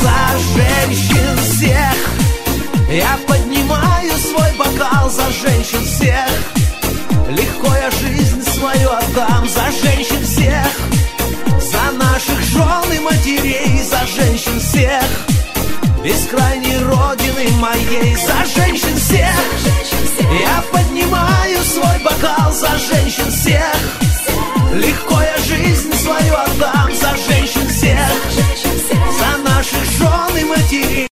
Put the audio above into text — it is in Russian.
за женщин всех. Я поднимаю свой бокал за женщин всех. Легко я жизнь свою отдам за женщин всех. За наших жен и матерей, за женщин всех. Бескрайней родины моей, за женщин всех. Я поднимаю свой бокал за женщин всех. Легко я жизнь свою отдам за женщин всех. За наших жен и матерей.